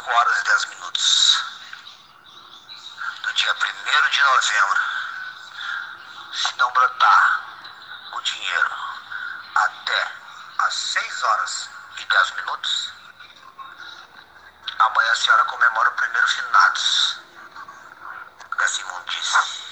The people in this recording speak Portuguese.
horas e 10 minutos do dia 1º de novembro, se não brotar o dinheiro até às 6 horas e 10 minutos, amanhã a senhora comemora o primeiro finados dessa imundície.